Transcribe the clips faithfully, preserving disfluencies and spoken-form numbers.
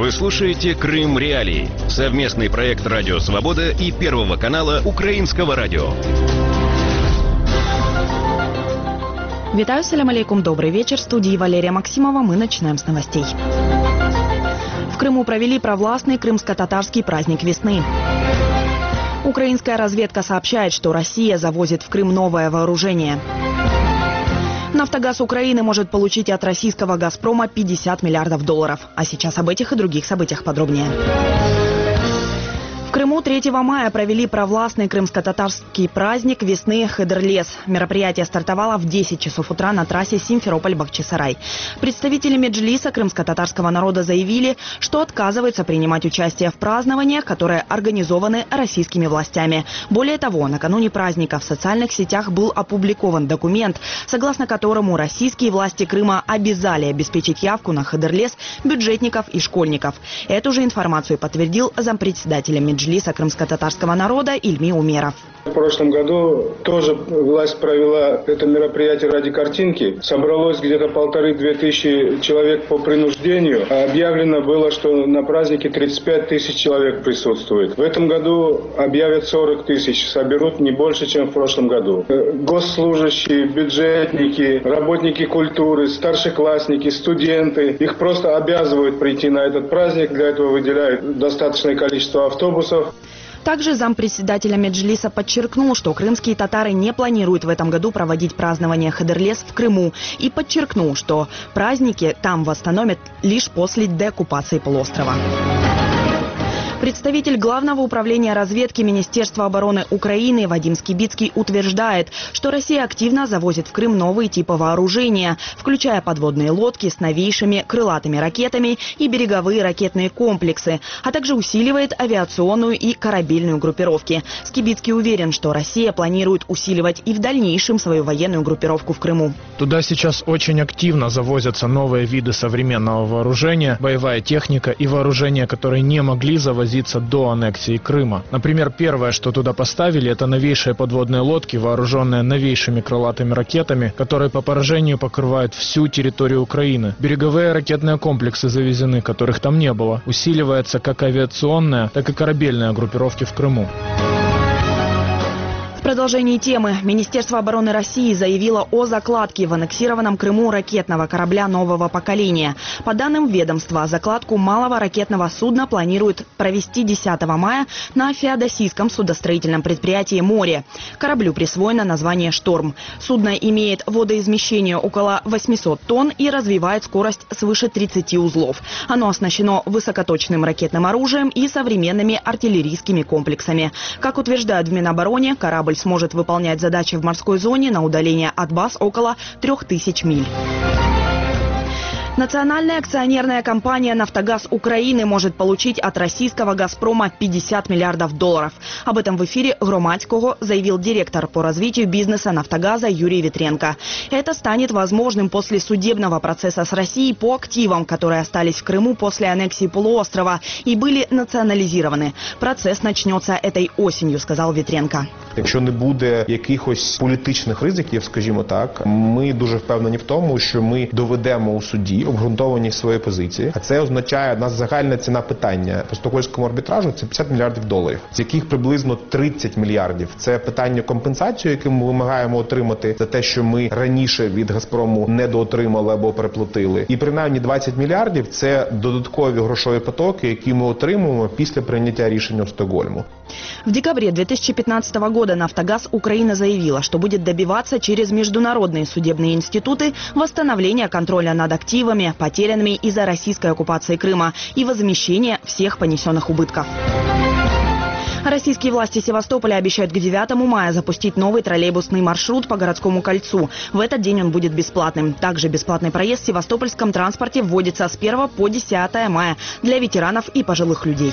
Вы слушаете «Крым Реалии» – совместный проект «Радио Свобода» и Первого канала Украинского радио. Витаю, салям алейкум, добрый вечер. В студии Валерия Максимова. Мы начинаем с новостей. В Крыму провели провластный крымско-татарский праздник весны. Украинская разведка сообщает, что Россия завозит в Крым новое вооружение. «Нафтогаз Украины» может получить от российского «Газпрома» пятьдесят миллиардов долларов. А сейчас об этих и других событиях подробнее. В Крыму третьего мая провели провластный крымско-татарский праздник весны «Хыдырлес». Мероприятие стартовало в десять часов утра на трассе Симферополь-Бахчисарай. Представители Меджлиса крымско-татарского народа заявили, что отказываются принимать участие в празднованиях, которые организованы российскими властями. Более того, накануне праздника в социальных сетях был опубликован документ, согласно которому российские власти Крыма обязали обеспечить явку на Хыдырлес бюджетников и школьников. Эту же информацию подтвердил зампредседателя Меджлиса Меджлиса крымско-татарского народа Ильми Умеров. В прошлом году тоже власть провела это мероприятие ради картинки. Собралось где-то полторы-две тысячи человек по принуждению. А объявлено было, что на празднике тридцать пять тысяч человек присутствует. В этом году объявят сорок тысяч. Соберут не больше, чем в прошлом году. Госслужащие, бюджетники, работники культуры, старшеклассники, студенты. Их просто обязывают прийти на этот праздник. Для этого выделяют достаточное количество автобусов. Также зампредседателя Меджлиса подчеркнул, что крымские татары не планируют в этом году проводить празднование Хыдырлес в Крыму. И подчеркнул, что праздники там восстановят лишь после деоккупации полуострова. Представитель Главного управления разведки Министерства обороны Украины Вадим Скибицкий утверждает, что Россия активно завозит в Крым новые типы вооружения, включая подводные лодки с новейшими крылатыми ракетами и береговые ракетные комплексы, а также усиливает авиационную и корабельную группировки. Скибицкий уверен, что Россия планирует усиливать и в дальнейшем свою военную группировку в Крыму. Туда сейчас очень активно завозятся новые виды современного вооружения, боевая техника и вооружения, которые не могли завозить до аннексии Крыма. Например, первое, что туда поставили, это новейшие подводные лодки, вооруженные новейшими крылатыми ракетами, которые по поражению покрывают всю территорию Украины. Береговые ракетные комплексы завезены, которых там не было. Усиливается как авиационная, так и корабельная группировки в Крыму. В продолжении темы Министерство обороны России заявило о закладке в аннексированном Крыму ракетного корабля нового поколения. По данным ведомства, закладку малого ракетного судна планируют провести десятого мая на феодосийском судостроительном предприятии «Море». Кораблю присвоено название «Шторм». Судно имеет водоизмещение около восьмисот тонн и развивает скорость свыше тридцати узлов. Оно оснащено высокоточным ракетным оружием и современными артиллерийскими комплексами. Как утверждают в Минобороне, корабль сможет выполнять задачи в морской зоне на удаление от баз около трех тысяч миль. Национальная акционерная компания «Нафтогаз Украины» может получить от российского «Газпрома» пятьдесят миллиардов долларов. Об этом в эфире «Громадського» заявил директор по развитию бизнеса «Нафтогаза» Юрий Ветренко. Это станет возможным после судебного процесса с Россией по активам, которые остались в Крыму после аннексии полуострова и были национализированы. Процесс начнется этой осенью, сказал Ветренко. Якщо не буде якихось політичних ризиків, скажімо так, ми дуже впевнені в тому, що ми доведемо у суді обґрунтованість своєї позиції. А це означає, у нас загальна ціна питання по стокгольмському арбітражу – це п'ятдесят мільярдів доларів, з яких приблизно тридцять мільярдів – це питання компенсації, яку ми вимагаємо отримати за те, що ми раніше від «Газпрому» недоотримали або переплатили. І принаймні двадцять мільярдів – це додаткові грошові потоки, які ми отримуємо після прийняття рішення в Стокгольму. В декабре две тысячи пятнадцатого года «Нафтогаз Украина» заявила, что будет добиваться через международные судебные институты восстановления контроля над активами, потерянными из-за российской оккупации Крыма, и возмещения всех понесенных убытков. Российские власти Севастополя обещают к девятому мая запустить новый троллейбусный маршрут по городскому кольцу. В этот день он будет бесплатным. Также бесплатный проезд в севастопольском транспорте вводится с первого по десятое мая для ветеранов и пожилых людей.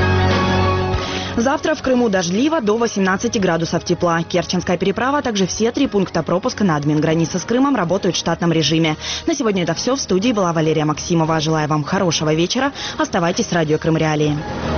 Завтра в Крыму дождливо до восемнадцати градусов тепла. Керченская переправа, а также все три пункта пропуска на админгранице с Крымом работают в штатном режиме. На сегодня это все. В студии была Валерия Максимова. Желаю вам хорошего вечера. Оставайтесь с радио Крым Реалии.